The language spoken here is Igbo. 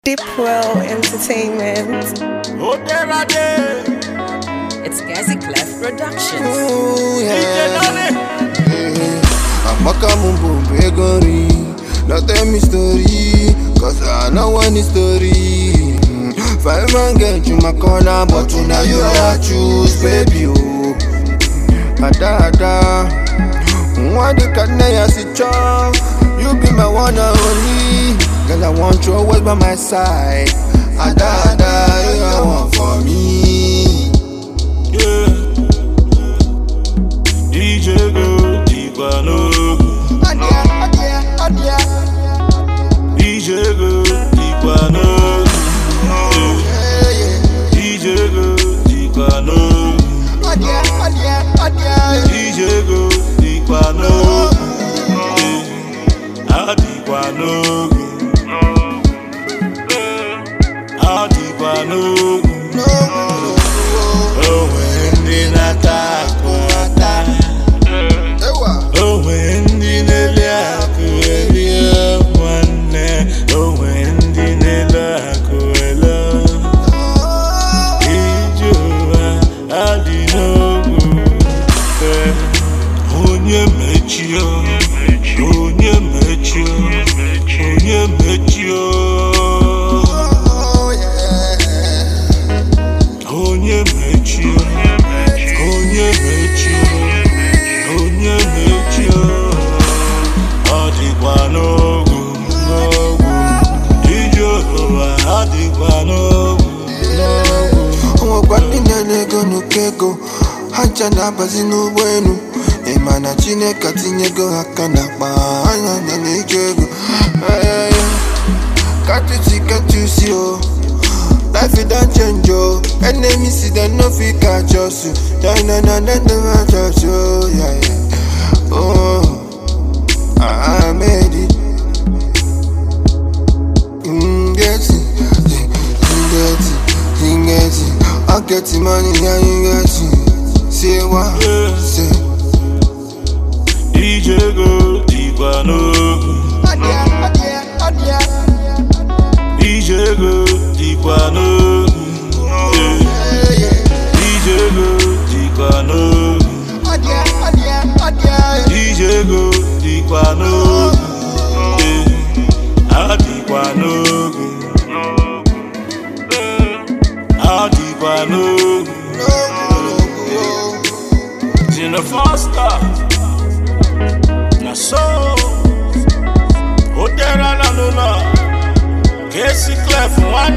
Dipwell Entertainment. It's Gazi Clef Productions. Ooh, yeah. Amaka mumbo begori, not tell me story, cause I know one story. Five man get you my corner, but you know you I choose, baby. Oh, ada. Why the can I sit chop? You be my one and only. Girl, I want you always by my side. Ada, you want for me. Yeah. DJ go deep Adia. DJ go deep DJ go deep DJ go deep Kego hacha na bazi n'ugwenu Emana Chineke tinyego aka na akpa anya na n'ikego Can't you see oh life it don't change oh Enemy see them no fit catch us na never touch oh yeah Oh I made it I get the money and you get it. Say what? Yeah. Say DJ go deep Adia. DJ go deep DJ go deep Adia. DJ go deep in the faster na so Hotel la Gazi Clef